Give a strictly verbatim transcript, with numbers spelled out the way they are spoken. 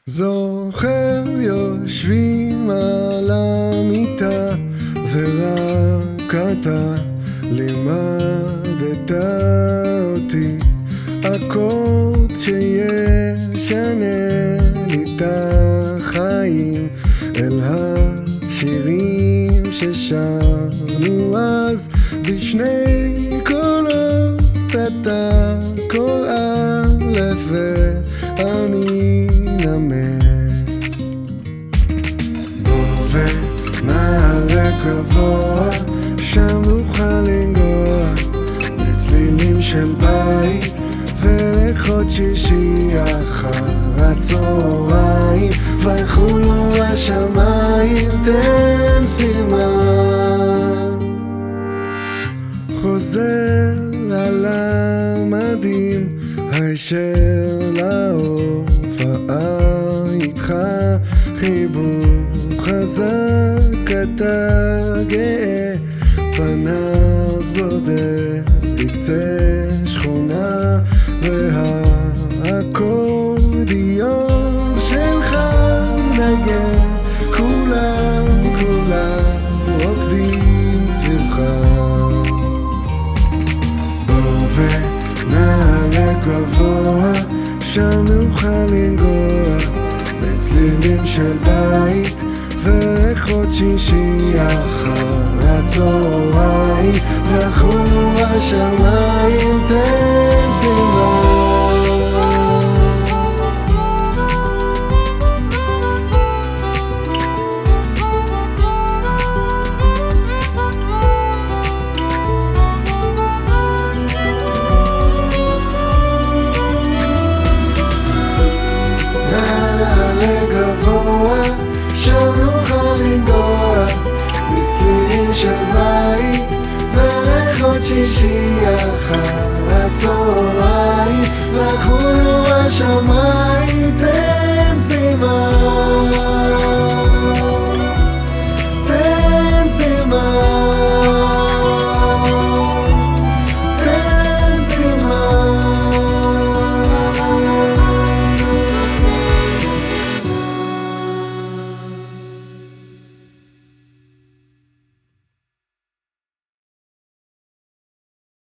זוכר יושבים על המיטה ורק אתה לימדת אותי אקורד שישנה לי את החיים אל השירים ששרנו אז בשני קולות אתה כל א' ואני נמס בוא ונעלה גבוה שם נוכל לנגוע בצלילים של בית ולחוד שישי אחר הצהריים ויחולו השמיים תן סימן חוזר על המדים הישר להופעה איתך חיבור חזק אתה גאה פנס בודד בקצה שכונה והאקורדיון שלך נגן כולם כולם רוקדים סביבך בוא ונעלה גבוה שם נוכל לנגוע בצלילים של בית ולחוד שישי אחר הצהריים ויחולו השמיים תן סימן נעלה גבוה שם נוכל לנגוע בצלילים של בית ולחוד שישי אחר הצהריים ויחולו השמיים תן